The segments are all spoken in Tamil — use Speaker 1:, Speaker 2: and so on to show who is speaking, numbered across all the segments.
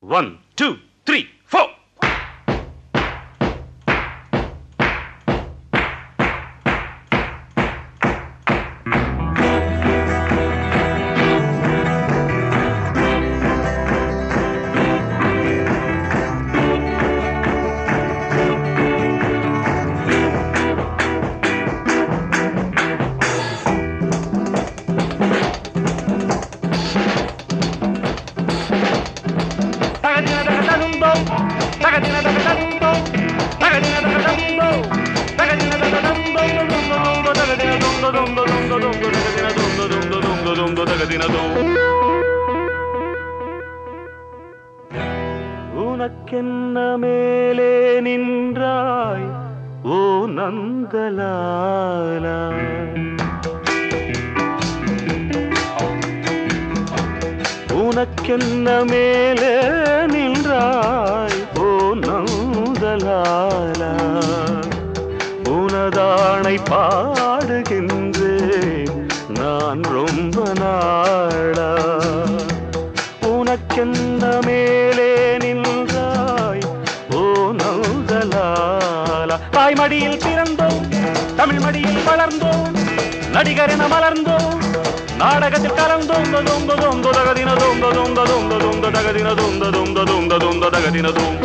Speaker 1: 1 2 3 4 உனக்கென்ன மேலே நின்றாய் ஓ நந்தலாலா உனக்கென்ன மேலே நின்றாய் ஓ நந்தலாலா உனதானை பாடுகின்றேன் நான் ரொம்ப நாளா உனக்கென்ன மேலே நின்றாய் ஓ நந்தலாலா தாய்மடியில் பிறந்தோம் தமிழ் மடியில் வளர்ந்தோம் நடிகர் என மலர்ந்தோம் நாடகத்தில் கலந்தோம் தொந்த தொந்த தகதின தொந்த தொந்த தொந்த தொந்த தகதின தொந்த தொந்த தொந்த தொந்த தகதின தொந்த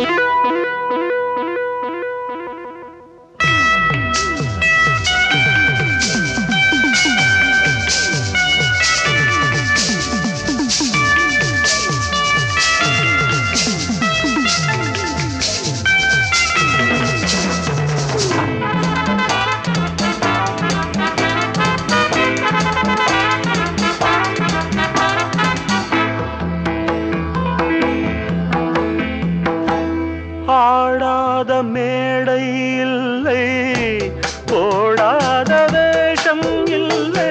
Speaker 1: ஆடாத மேடை இல்லை போடாத வேஷம் இல்லை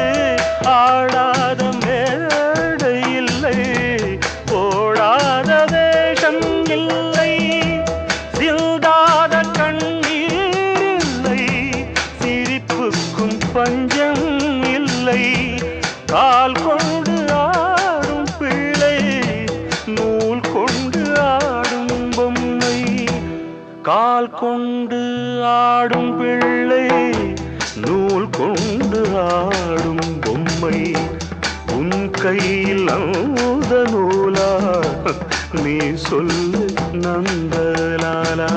Speaker 1: ஆடாத மேடை இல்லை போடாத வேஷம் இல்லை சிந்தாத கண்ணீர் இல்லை சிரிப்புக்கும் பஞ்சம் இல்லை கால் கொண்டு ஆடும் பிள்ளை நூல் கொண்டு ஆடும் பொம்மை கால் கொண்டு ஆடும் பிள்ளை நூல் கொண்டு ஆடும் பொம்மை உன் கையில் அந்த நூலா நீ சொல்லு நந்தலாலா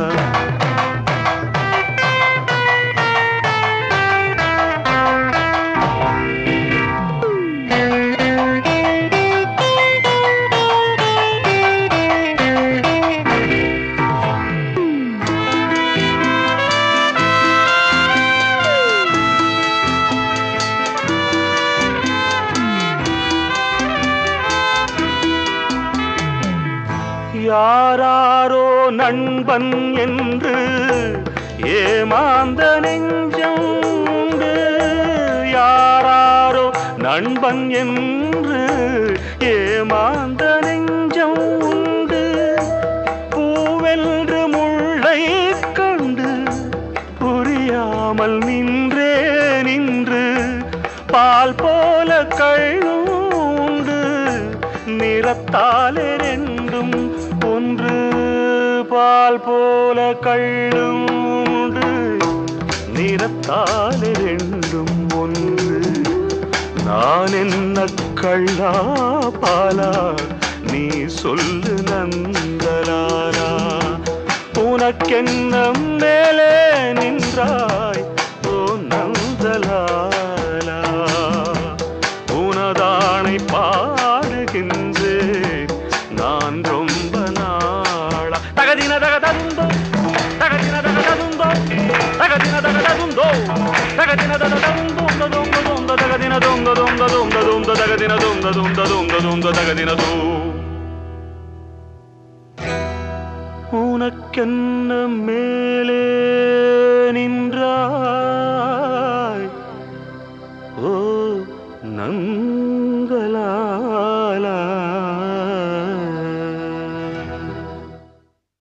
Speaker 1: யாராரோ நண்பன் என்று ஏமாந்த நெஞ்சம் உண்டு யாராரோ நண்பன் என்று ஏமாந்த நெஞ்சம் உண்டு பூவென்று முள்ளை கண்டு புரியாமல் நின்று பால் போல கள்ளும் உண்டு நிறத்தாலே ரெண்டும் ஒன்று பால் போல கள்ளும் உண்டு நிறத்தாலே ரெண்டும் ஒன்று நான் என்ன கள்ளா பாலா நீ சொல்லு நந்தலாலா உனக்கென்ன மேலே நின்றாய் ஓ நந்தலாலா உனதானை பாடுகின்றேன் நான் ரொம்ப நாளா தகதின தகதந்தோ தகதின தகதந்தோ தகதின தகதந்தோ தகதின தகதந்தோ தொந்த தொந்த தகதின தொந்த தொந்த தொந்த தொந்த தகதின தொந்த தொந்த தொந்த தொந்த தகதின தோ உனக்கென்ன மேலே